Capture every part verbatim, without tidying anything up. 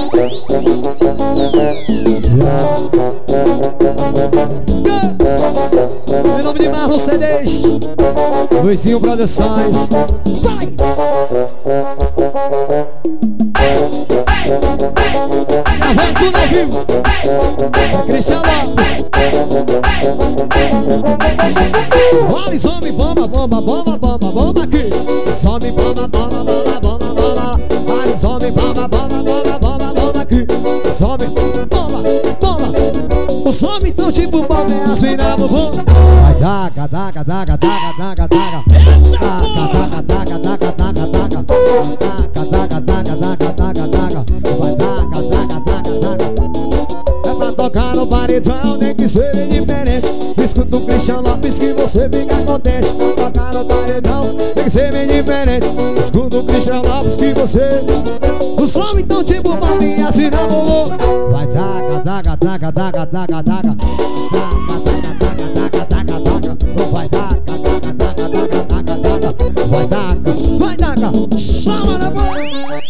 Em nome de Marlon C Ds, Luizinho Produções. Vai! Gravando tudo ao vivo. Essa Cristian Lopes. Olha, some bomba, bomba, bomba, bomba, bomba aqui. Some bomba, bomba, bomba, bomba, bomba. Olha, some bomba, bomba, bomba, bomba, bomba aqui. Some bomba, bomba. O some então tipo bomba é as mina bumbum. Vai daga, daga, daga, daga, daga, daga. Daga, daga, daga, daga, daga, daga. Daga, daga, daga, daga, daga, daga. Vai daga, daga, daga, daga. É pra tocar no paredão, nem que seja diferente. Escuta o Cristian Lopes que você fica contente. Pra tocar no paredão, tem que ser bem diferente. Escuta o Cristian Lopes que você... O som então tipo bolinha assim na bolô. Vai daga, daga, daga, daga, daga, daga. Daga, daga, daga, daga, daga, daga. Vai daga, daga, daga, daga, daga, daga. Vai daga, vai daga. Chama na mão.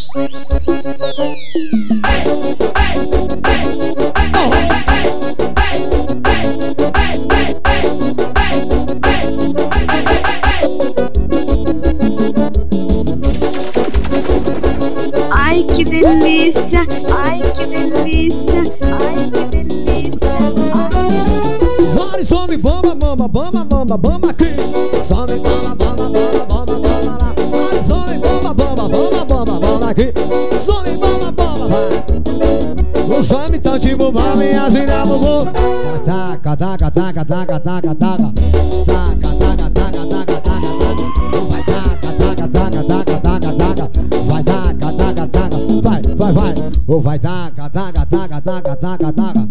Ai que delícia, ai que delícia, ai que delícia, ai. Vários homens bomba, bomba, bomba, bomba, bomba aqui. Some bomba, bomba, bomba, bomba, bomba lá. Vários homens bomba, bomba, bomba, bomba, bomba aqui. Some bomba, bomba, vai. Os homens tão tipo bomba e as mina bumbum. Taca, taca, taca, taca, taca, taca. Taca, taca, taca, taca, taca, taca. Vai taca, taca, taca, taca, taca, taca. Vai taca, taca, taca. Vai, vai, vai. Ou vai taca, taca, taca, taca, taca, taca.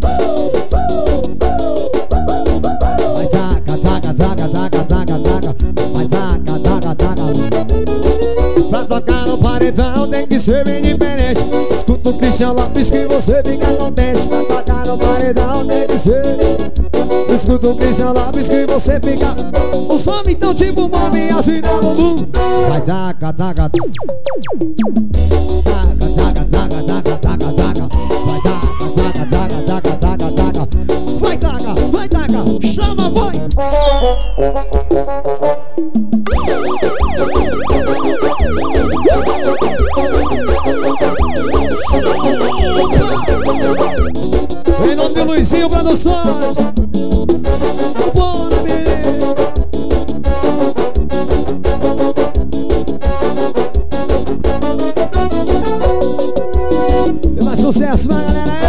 Vai taca, taca, taca, taca, taca, taca. Vai taca, taca, taca. Pra tocar no paredão tem que ser bem diferente. Escuta o Cristian Lopes que você fica contente. Pra tocar no paredão tem que ser. Escuta o Cristian Lopes que você fica. O som então tipo mome assim na bumbum. Vai taca, taca. Taca, taca, taca, taca, taca, taca. Vai taca, taca, taca, taca, taca, taca. Vai taca, vai taca. Chama, vai. Em nome de Luizinho Produções. Bora, menino. Tem mais sucesso, vai, galera.